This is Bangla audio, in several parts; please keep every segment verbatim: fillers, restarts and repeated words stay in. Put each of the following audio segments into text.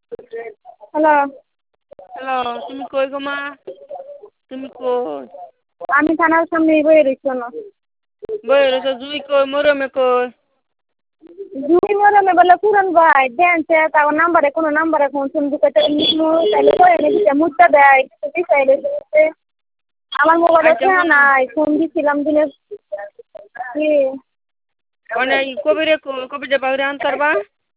হ্যালো। হ্যালো, তুমি কই গো মা? তুমি কই? আমি থানার সামনেই বইয়ে রইছি এনো। বইয়ে রইছো, জুঁই কই? মরমে কই? জুঁই মরমে বলে পুরান ভাই দেনছে তাও নাম্বারে কোনো নাম্বারে ফোন টোন ঢুকাইতে নিমু তাইলে কই এনে মুততে দেয় কিছু বিষয় লইছে। আমার মোবাইলে আচ্ছা টেহা শোনো, নাই ফোন দিছিলাম দিনে কি মানে কবিরে কই? কবিরে বাহিরে আনতার বা?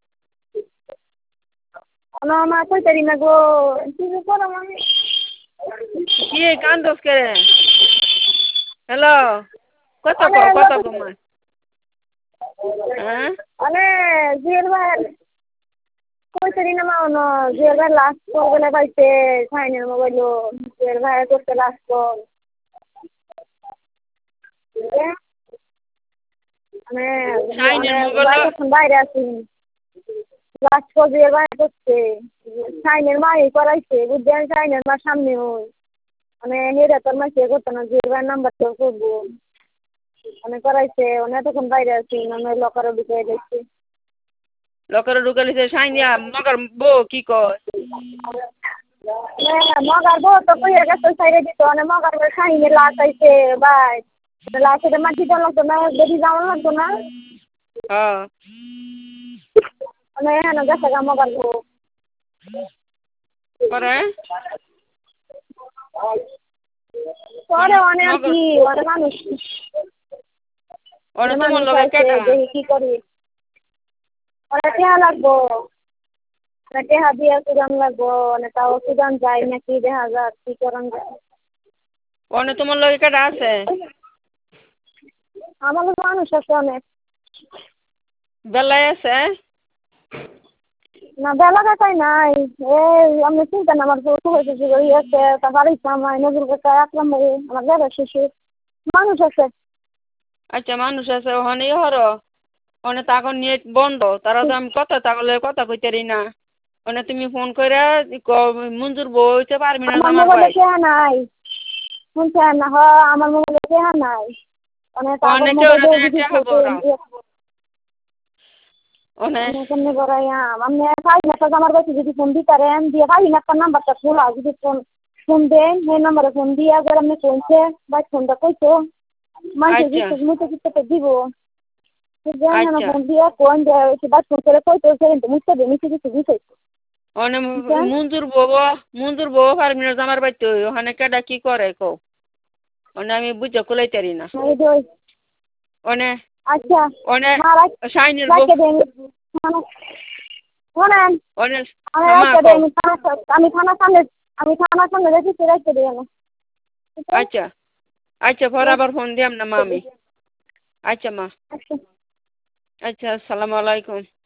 না মা কইতারি না গো কি যে করম আমি। কি কান্দোস কে? হ্যালো, কত মানে কও, কত লোকে কও মা? হ্যাঁ? মানে জুয়েল ভাই কইতারি না মা অনো জুয়েল ভাই লাস্ট কল বলে পাইছে সাইনের মোবাইলও জুয়েল ভাই করতে লাস্ট কল। মানে মানে শাইনের মোবাইল। ভাই তখন বাইরে আছি লাস্ট কল জুয়েল ভাই করছে সাইনের মাই করাইছে বুঝছেন সাইনের মার সামনে ওই মানে হেরে তোর মা সে করতো না জুয়েল ভাইয়ের নাম্বার তো করবো মানে করাইছে মানে তখন বাইরে আছি মানে লকারে ঢুকে দেখছি। লকারে ঢুকে লিছে শাইনিয়া মগর বউ কি কয়? মগার বউ তো কইয়া গেছে সাইডে দিত মানে মগার বউ সাইনে লাশ আইছে ভাই লাশে মাটি দেওয়া লাগতো না বেশি যাওয়া লাগতো না হ্যাঁ। মানে হ্যাঁ গেছে গা মগার বউ। পরে পরে মানে অনেক আর মগর কি অনেক মানুষ ওরে তোমার মানুষ লগে আইছে কেটা? দেখি কি করি ওরা টেহা লাগবো মানে টেহা দিয়ে সুদান লাগবো মানে তাও সুদান যায় নাকি দেখা যাক কি করান যায়। ওনে তোমার লগে কেটা আছে? আমার লোক মানুষ আছে অনেক। বেলায় আছে? না বেলা কাটাই নাই এই আমি চিন্তা না আমার বউ হয়েছে যে ওই আছে তারপর আমার নজর করতে আসলাম আমার বেলা শেষে মানুষ আছে। আচ্ছা মানুষ আছে ওখানে হর ওখানে তাগর নেট বন্ধ তারা তো আমি কথা তাগলে কথা কইতারি না ওখানে তুমি ফোন করে মঞ্জুর বউ হইতে পারবি না আমার আমার মোবাইলে ভাই কেহা নাই শুনছেন না হ আমার মোবাইলে কেহা নাই মানে তাগর অনেকে মোবাইলে ওখানে যদি টেহা ফটো বড়া ওনে আমি কেমনে করাইয়াম আমি পাই না আমার কাছে যদি ফোন দিতারেন দিয়ে পাই না একটা নাম্বারটা খোলা যদি ফোন ফোন দেন সেই নাম্বারে ফোন দিয়া করে আপনি কইছে বা ফোনটা কইতো মানুষের আচ্ছা বিশ্বাস মুখে কিছু দিব জানেন আচ্ছা ফোন দিয়া কোন যে বাস ফোন করে কইতো সেদিন মুখে দিয়ে নিচে কিছু দিতেছে ওখানে বুঝছেন মঞ্জুর বউ মঞ্জুর বউ পারবি না আমার বাইতে ওখানে কেডা কি করে কও ওখানে আমি বুঝে কুলাইতারি না এই যে ওখানে আচ্ছা ওখানে মা শাইনের বউ রাখে দেন শোনেন ওখানে আমি হামা রাখে কও দেন আমি থানার সামনে আমি থানার সামনে রেখেছি রাখে দিই আমি আচ্ছা আচ্ছা পরে আবার ফোন দিয়াম না মা আমি আচ্ছা মা আচ্ছা আচ্ছা আসসালামু আলাইকুম।